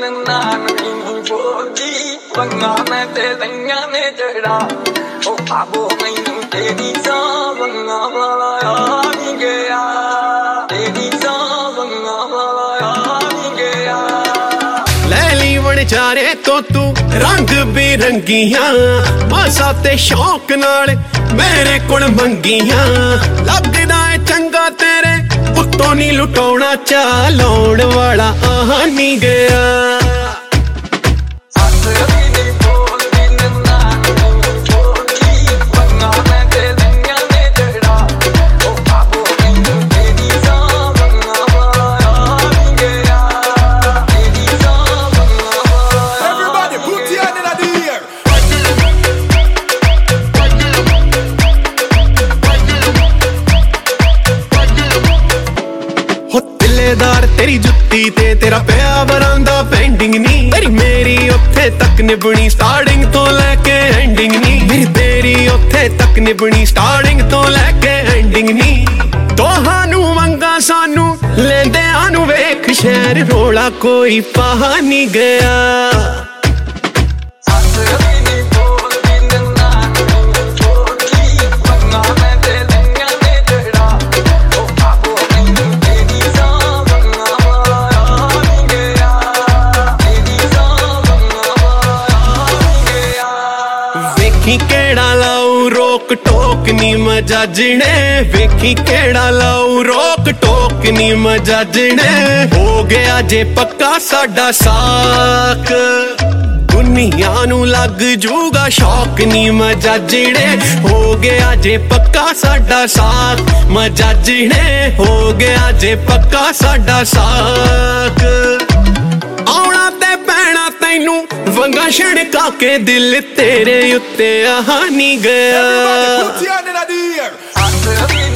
नान नहीं बोलती पंगा मैं ते लैया ने जड़ा ओ आबो मैनू तेरी सा पंगा वाला यार नहीं गया तेरी सा पंगा वाला यार नहीं गया लैली बन चारे तो तू रंग बिरंगियां मासा ते शौक नाल मेरे कोल मंगियां लगदा है चंगा तेरे उत्तों नी लुटाउणा चालाउण वाला आह नहीं गया तेरी जुत्ती ते तेरा पिया बरांदा पेंडिंग नी तेरी मेरी उत्थे तक निभनी स्टार्टिंग तो लैके एंडिंग नी मेरी तेरी उत्थे तक निभनी स्टार्टिंग तो लैके एंडिंग नी तोहानू मंगा सानू लेंदे आनू वेख शहर रोला कोई पा नहीं गया वेखी केड़ा लाऊ रोक टोक नी मजाजने वेखी केड़ा लाऊ रोक टोक नी मजाजने हो गया जे पक्का साडा साक दुनिया नू लग जूगा शौक नी मजाजने हो गया जे पक्का साडा साक मजाजने हो गया जे पक्का साडा साक आउणा ते पैणा तैनू वंगा छड़का के दिल तेरे उत्ते आह नहीं गया।